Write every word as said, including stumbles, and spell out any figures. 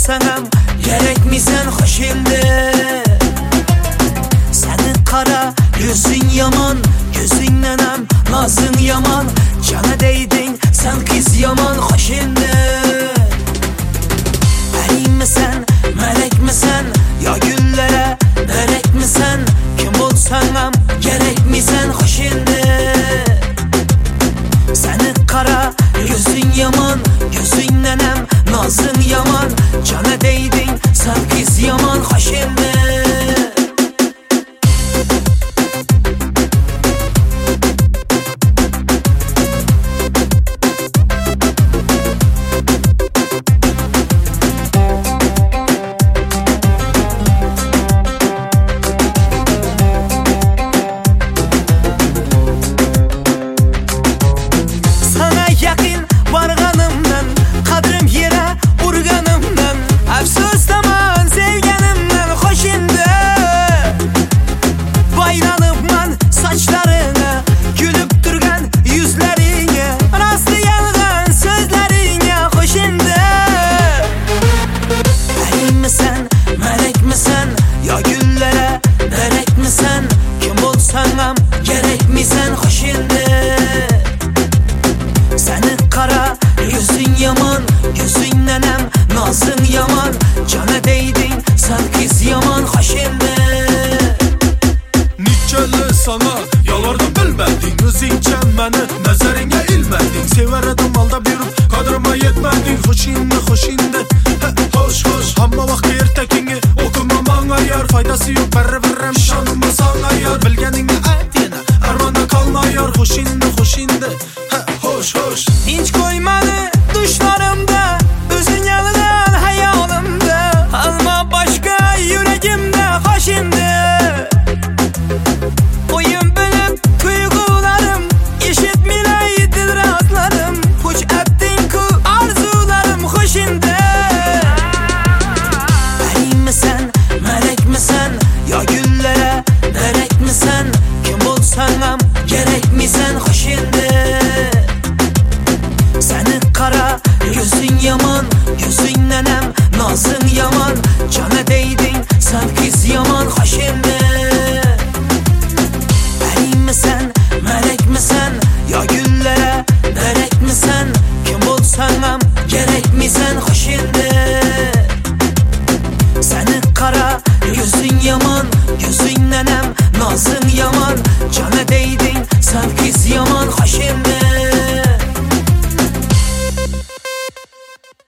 bo'lsang ham kerakmisan xo'sh endi. Seni qara yuzing yomon, ko'zingdan ham nozing yomon, jana deyding sen qiz yomon xo'sh endi. Periymisan, melekmisan, yo gullere berekmisan, kim bo'lsang ham kerakmisan xo'sh endi. Seni qara yuzing yomon, ko'zingdan ham nozing yomon, jana deyding sen qiz yomon xo'sh endi. Kerakmisan xo'sh endi. Seni qara yuzing yomon, ko'zingdan ham nozing yomon, jana deyding sen qiz yomon xo'sh endi. Nichali sana yollardan bilmading, o'zingcha meni nazaringga ilmading. Sevar edim aldab yurib qadrima yetmading xo'sh endi xo'sh endi. Xo'sh xo'sh hamma vaqt ertakinga o'qima menga yar, foydasi yo'q baribir ishonma senga yar. Bilganingni ayt yana armonda qolma yar xo'sh endi xo'sh endi. Xo'sh xo'sh Tinch qo'ymadi dushlarimda, o'zing yalgan hayolimda, alma boshqa yuragimda xo'sh endi. O'yin bilib tuyg'ularim, eshitmilay dilrazlarim, xush etding-ku orzularim xo'sh endi. Periymisan, melekmisan, yo gullere berekmisan, kim bo'lsang ham kerakmisan xo'sh endi. Seni qara yuzing yomon, ko'zingdan ham nozing yomon, jana deyding sen qiz yomon xo'sh endi. Periymisan, melekmisan, yo gullere berekmisan, kim bo'lsang ham kerakmisan xo'sh endi. Seni qara yuzing yomon, ko'zingdan ham nozing yomon, jana deyding sen qiz yomon xo'sh endi.